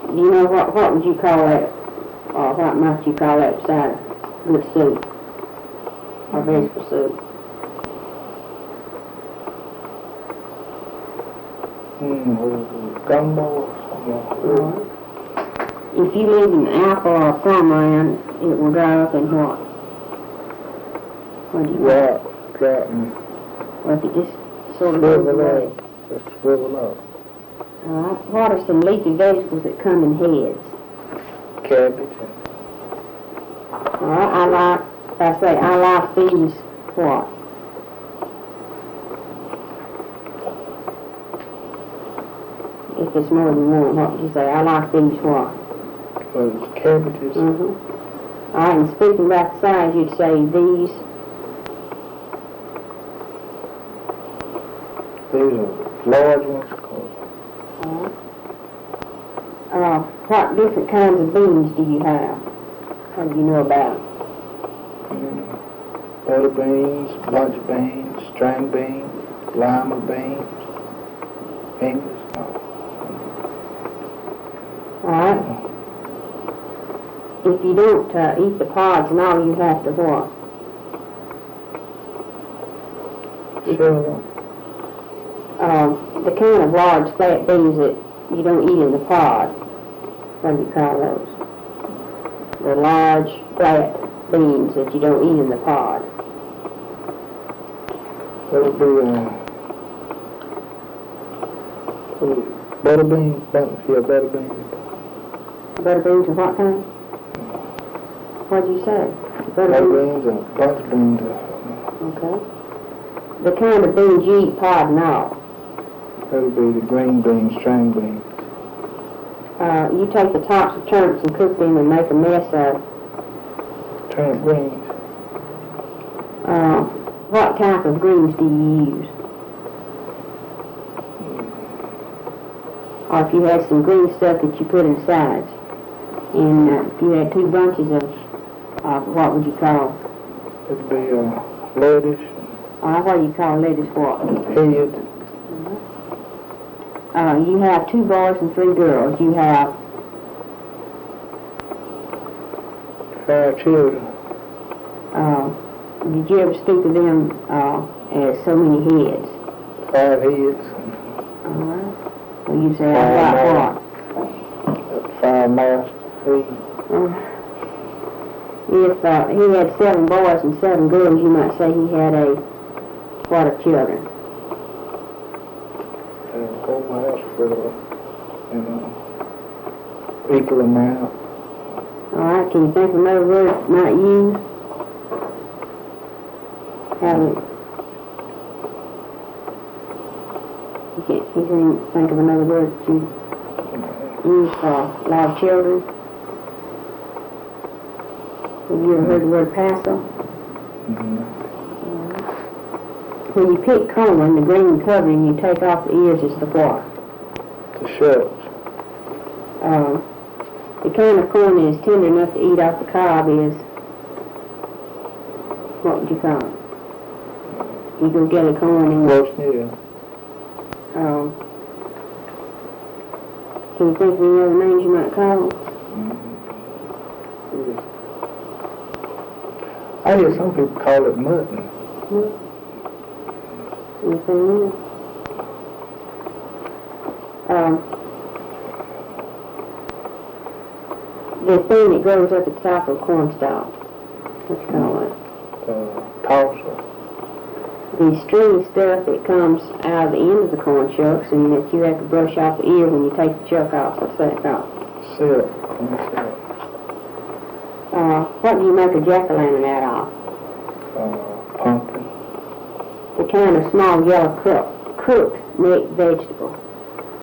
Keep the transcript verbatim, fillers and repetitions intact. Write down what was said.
Do you know what, what would you call that, or what might you call that beside good soup, or vegetable soup? Hmm, gumbo or something like that. If you leave an apple or a plum around, it will dry up in what? What do you Rot, rotten. Or if it just sort of goes Shrivel away? up. Just shrivel up. All right. What are some leafy vegetables that come in heads? Cabbage. All right. I like, I say, I like these what? If it's more than one, what would you say? I like these what? Uh, cabbages. Mm-hmm. All right. And speaking about the size, you'd say these. These are large ones. Uh, uh, what different kinds of beans do you have? How do you know about them? Mm, butter beans, bunch beans, string beans, lima beans, English. No. Alright. If you don't uh, eat the pods and all, you have to what? Sure. Um, the kind of large fat beans that you don't eat in the pod. What do you call those? The large fat beans that you don't eat in the pod. That would be uh, butter beans, butter, yeah, butter beans. Butter beans and what kind? What did you say? Butter, Butter beans? beans and bunch beans. Okay. The kind of beans you eat pod and all. That would be the green beans, string beans. Uh, you take the tops of turnips and cook them and make a mess of. Turnip greens. Uh, what type of greens do you use? Or if you had some green stuff that you put in sides, and uh, if you had two bunches of, uh, what would you call? It'd be uh, lettuce, Uh, what do you call lettuce what? head. Uh, you have two boys and three girls. You have Five children. Uh, did you ever speak of them uh, as so many heads? Five heads. Alright. Well, you say about what? Five mouths to feed. Uh, if uh, he had seven boys and seven girls, you might say he had a what of children? A whole house full of, you know, equal amount. Alright, can you think of another word you might use? Have it. You can't, you can't think of another word that you use for a lot of children? Have you ever heard the word passel? Mm-hmm. When you pick corn, the green covering you take off the ears is the what? The shucks. Uh, the kind of corn that is tender enough to eat off the cob is, what would you call it? You go get a corn and, Roast near. um, can you think of any other names you might call them? Mm-hmm. I hear some people call it mutton. Hmm? Anything else? Um, the thing that grows up at the top of a corn stalk, what you call it? Uh, tosser. The stringy stuff that comes out of the end of the corn shucks and that you have to brush off the ear when you take the chuck off. What's that called? Silk. Corn silk. Uh, what do you make a jack-o'-lantern out of? Uh, pumpkin. The kind of small yellow cooked, cooked neck vegetable.